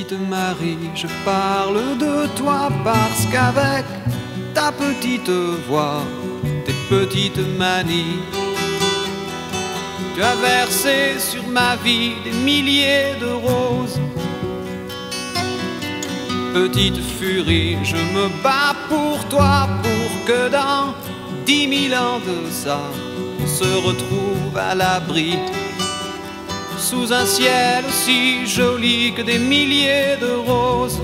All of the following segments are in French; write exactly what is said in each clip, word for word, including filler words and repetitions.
Petite Marie, je parle de toi parce qu'avec ta petite voix, tes petites manies, tu as versé sur ma vie des milliers de roses. Petite furie, je me bats pour toi, pour que dans dix mille ans de ça, on se retrouve à l'abri, sous un ciel aussi joli que des milliers de roses.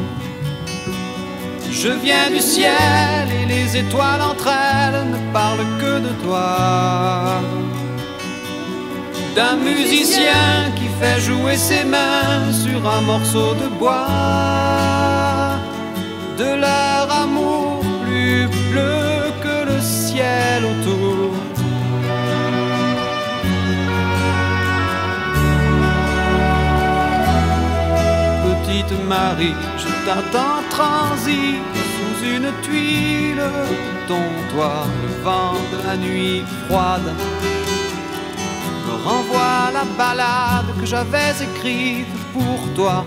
Je viens du ciel et les étoiles entre elles ne parlent que de toi, d'un musicien qui fait jouer ses mains sur un morceau de bois, de leur amour plus bleu que le ciel autour. Petite Marie, je t'attends transi sous une tuile de ton toit. Le vent de la nuit froide me renvoie la ballade que j'avais écrite pour toi.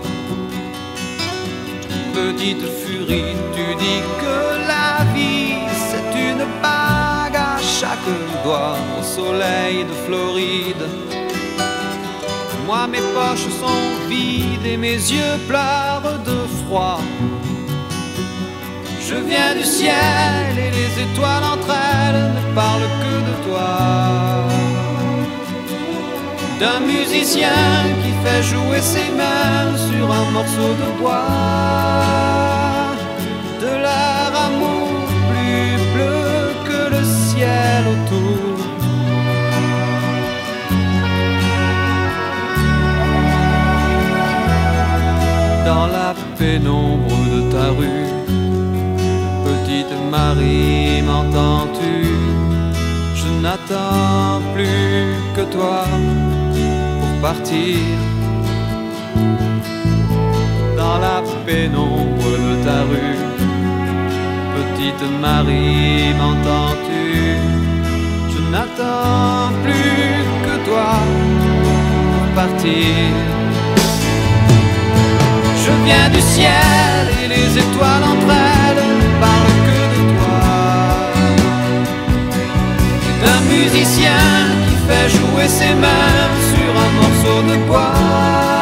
Petite furie, tu dis que la vie c'est une bague à chaque doigt au soleil de Floride. Moi mes poches sont vides et mes yeux pleurent de froid. Je viens du ciel et les étoiles entre elles ne parlent que de toi, d'un musicien qui fait jouer ses mains sur un morceau de bois, de leur amour plus bleu que le ciel autour. Dans la pénombre de ta rue, petite Marie, m'entends-tu? Je n'attends plus que toi pour partir. Dans la pénombre de ta rue, petite Marie, m'entends-tu? Je n'attends plus que toi pour partir. Je viens du ciel et les étoiles entre elles ne parlent que de toi, d'un musicien qui fait jouer ses mains sur un morceau de bois.